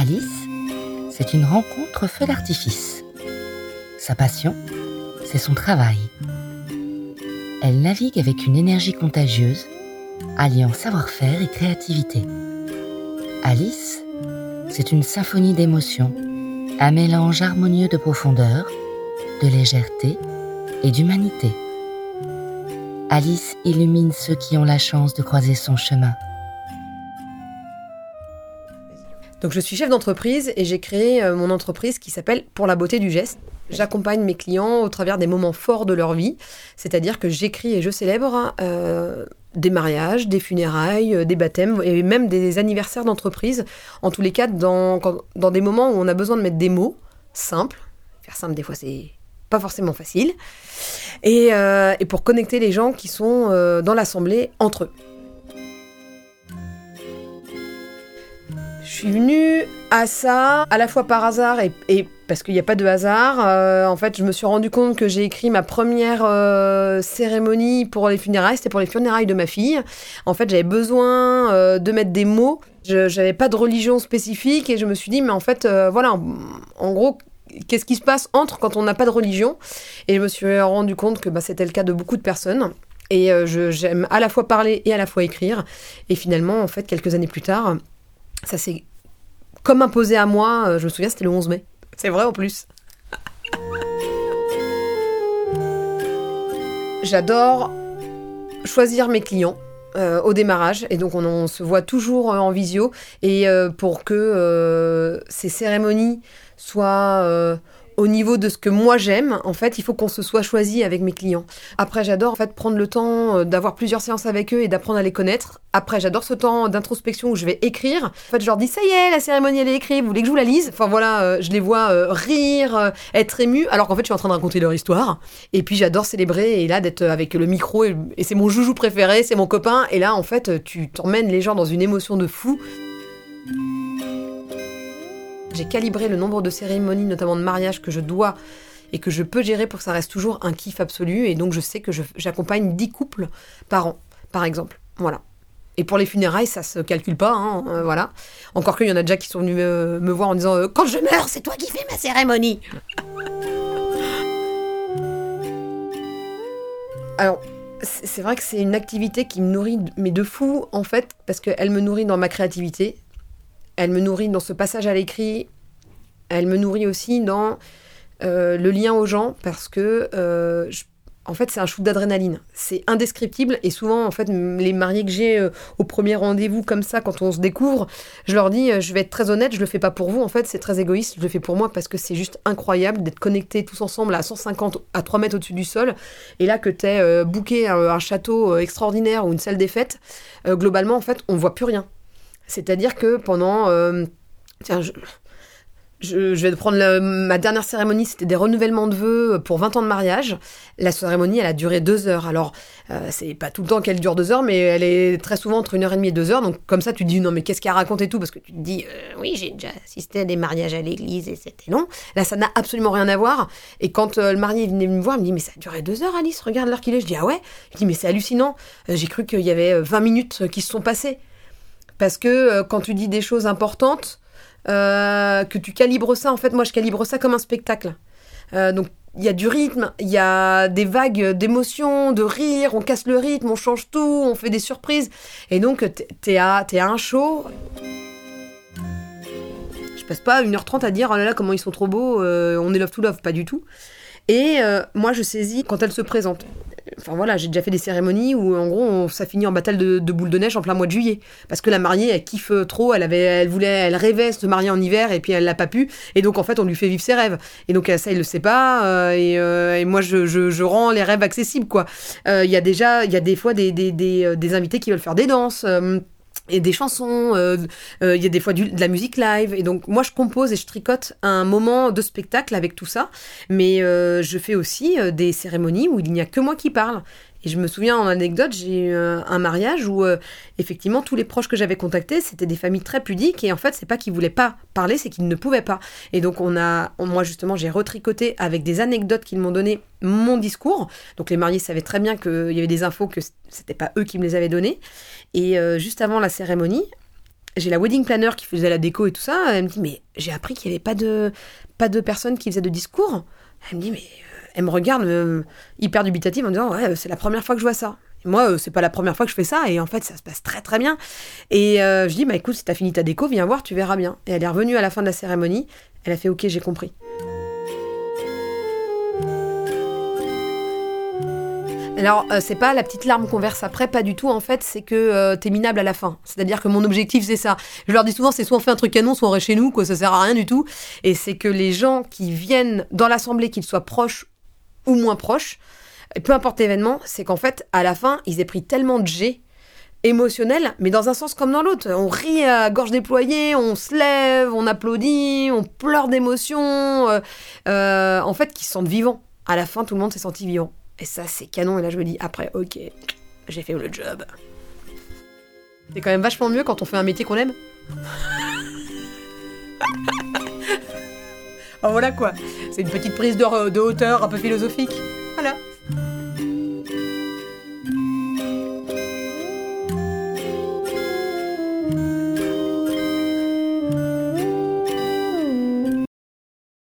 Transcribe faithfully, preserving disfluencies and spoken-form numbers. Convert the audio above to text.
Alice, c'est une rencontre feu d'artifice. Sa passion, c'est son travail. Elle navigue avec une énergie contagieuse, alliant savoir-faire et créativité. Alice, c'est une symphonie d'émotions, un mélange harmonieux de profondeur, de légèreté et d'humanité. Alice illumine ceux qui ont la chance de croiser son chemin. Donc je suis chef d'entreprise et j'ai créé euh, mon entreprise qui s'appelle Pour la beauté du geste. J'accompagne mes clients au travers des moments forts de leur vie, c'est-à-dire que j'écris et je célèbre euh, des mariages, des funérailles, euh, des baptêmes et même des anniversaires d'entreprise. En tous les cas, dans, quand, dans des moments où on a besoin de mettre des mots simples. Faire simple, des fois, c'est pas forcément facile. Et, euh, et pour connecter les gens qui sont euh, dans l'assemblée entre eux. Je suis venue à ça à la fois par hasard et, et parce qu'il n'y a pas de hasard. Euh, en fait, je me suis rendu compte que j'ai écrit ma première euh, cérémonie pour les funérailles. C'était pour les funérailles de ma fille. En fait, j'avais besoin euh, de mettre des mots. Je n'avais pas de religion spécifique et je me suis dit, mais en fait, euh, voilà, en, en gros, qu'est-ce qui se passe entre quand on n'a pas de religion ? Et je me suis rendu compte que bah, c'était le cas de beaucoup de personnes. Et euh, je, j'aime à la fois parler et à la fois écrire. Et finalement, en fait, quelques années plus tard, ça s'est comme imposé à moi. Je me souviens, c'était le onze mai. C'est vrai en plus. J'adore choisir mes clients euh, au démarrage. Et donc, on, on se voit toujours euh, en visio. Et euh, pour que euh, ces cérémonies soient euh, au niveau de ce que moi j'aime, en fait, il faut qu'on se soit choisi avec mes clients. Après, j'adore en fait prendre le temps d'avoir plusieurs séances avec eux et d'apprendre à les connaître. Après, j'adore ce temps d'introspection où je vais écrire. En fait, je leur dis, ça y est, la cérémonie, elle est écrite, vous voulez que je vous la lise ? Enfin voilà, euh, je les vois euh, rire, euh, être émus, alors qu'en fait, je suis en train de raconter leur histoire. Et puis, j'adore célébrer et là, d'être avec le micro, et, et c'est mon joujou préféré, c'est mon copain. Et là, en fait, tu t'emmènes les gens dans une émotion de fou. J'ai calibré le nombre de cérémonies, notamment de mariage, que je dois et que je peux gérer pour que ça reste toujours un kiff absolu. Et donc, je sais que je, j'accompagne dix couples par an, par exemple. Voilà. Et pour les funérailles, ça se calcule pas, hein, euh, voilà. Encore qu'il y en a déjà qui sont venus me, me voir en disant euh, « Quand je meurs, c'est toi qui fais ma cérémonie !» Alors, c'est, c'est vrai que c'est une activité qui me nourrit, mais de fou, en fait, parce qu'elle me nourrit dans ma créativité. Elle me nourrit dans ce passage à l'écrit. Elle me nourrit aussi dans euh, le lien aux gens parce que, euh, je, en fait, c'est un shoot d'adrénaline. C'est indescriptible et souvent, en fait, les mariés que j'ai euh, au premier rendez-vous comme ça, quand on se découvre, je leur dis, euh, je vais être très honnête, je le fais pas pour vous. En fait, c'est très égoïste. Je le fais pour moi parce que c'est juste incroyable d'être connectés tous ensemble à cent cinquante, à trois mètres au-dessus du sol. Et là, que t'aies euh, booké un, un château euh, extraordinaire ou une salle des fêtes, euh, globalement, en fait, on voit plus rien. C'est-à-dire que pendant... Euh, tiens, je, je, je vais prendre le, ma dernière cérémonie, c'était des renouvellements de vœux pour vingt ans de mariage. La cérémonie, elle a duré deux heures. Alors, euh, c'est pas tout le temps qu'elle dure deux heures, mais elle est très souvent entre une heure et demie et deux heures. Donc, comme ça, tu te dis, non, mais qu'est-ce qu'elle raconte et tout ? Parce que tu te dis, euh, oui, j'ai déjà assisté à des mariages à l'église et c'était long. Là, ça n'a absolument rien à voir. Et quand euh, le marié venait me voir, il me dit, mais ça a duré deux heures, Alice, regarde l'heure qu'il est. Je dis, ah ouais ? Il dit, mais c'est hallucinant. Euh, j'ai cru qu'il y avait vingt minutes qui se sont passées. Parce que euh, quand tu dis des choses importantes, euh, que tu calibres ça, en fait, moi, je calibre ça comme un spectacle. Euh, donc, il y a du rythme, il y a des vagues d'émotions, de rire, on casse le rythme, on change tout, on fait des surprises. Et donc, t'es à, t'es à un show. Je passe pas une heure trente à dire, oh là là, comment ils sont trop beaux, euh, on est love to love, pas du tout. Et euh, moi, je saisis quand elle se présente. Enfin voilà, j'ai déjà fait des cérémonies où en gros on, ça finit en bataille de, de boules de neige en plein mois de juillet parce que la mariée elle kiffe trop, elle avait, elle voulait, elle rêvait se marier en hiver et puis elle l'a pas pu et donc en fait on lui fait vivre ses rêves et donc ça il le sait pas euh, et, euh, et moi je, je, je rends les rêves accessibles quoi. Il euh, y a déjà, il y a des fois des, des, des, des invités qui veulent faire des danses. Euh, et des chansons, il euh, euh, y a des fois du, de la musique live, et donc moi je compose et je tricote un moment de spectacle avec tout ça, mais euh, je fais aussi euh, des cérémonies où il n'y a que moi qui parle. Et je me souviens en anecdote, j'ai eu euh, un mariage où euh, effectivement tous les proches que j'avais contactés, c'était des familles très pudiques et en fait c'est pas qu'ils voulaient pas parler, c'est qu'ils ne pouvaient pas. Et donc on a, on, moi justement j'ai retricoté avec des anecdotes qu'ils m'ont donné mon discours. Donc les mariés savaient très bien qu'il y avait des infos que c'était pas eux qui me les avaient données. Et euh, juste avant la cérémonie, j'ai la wedding planner qui faisait la déco et tout ça. Elle me dit, mais j'ai appris qu'il n'y avait pas de, pas de personnes qui faisaient de discours. Elle me dit, mais euh, elle me regarde euh, hyper dubitative en me disant, ouais, c'est la première fois que je vois ça. Et moi, euh, c'est pas la première fois que je fais ça. Et en fait, ça se passe très très bien. Et euh, je dis, bah écoute, si t'as fini ta déco, viens voir, tu verras bien. Et elle est revenue à la fin de la cérémonie. Elle a fait, ok, j'ai compris. Alors, euh, c'est pas la petite larme qu'on verse après, pas du tout, en fait, c'est que euh, t'es minable à la fin. C'est-à-dire que mon objectif, c'est ça. Je leur dis souvent, c'est soit on fait un truc canon, soit on reste chez nous, quoi, ça sert à rien du tout. Et c'est que les gens qui viennent dans l'assemblée, qu'ils soient proches ou moins proches, peu importe l'événement, c'est qu'en fait, à la fin, ils aient pris tellement de jets émotionnels, mais dans un sens comme dans l'autre. On rit à gorge déployée, on se lève, on applaudit, on pleure d'émotion. Euh, euh, en fait, qu'ils se sentent vivants. À la fin, tout le monde s'est senti vivant. Et ça, c'est canon. Et là, je me dis, après, ok, j'ai fait le job. C'est quand même vachement mieux quand on fait un métier qu'on aime. Oh, voilà quoi. C'est une petite prise de, de hauteur un peu philosophique. Voilà.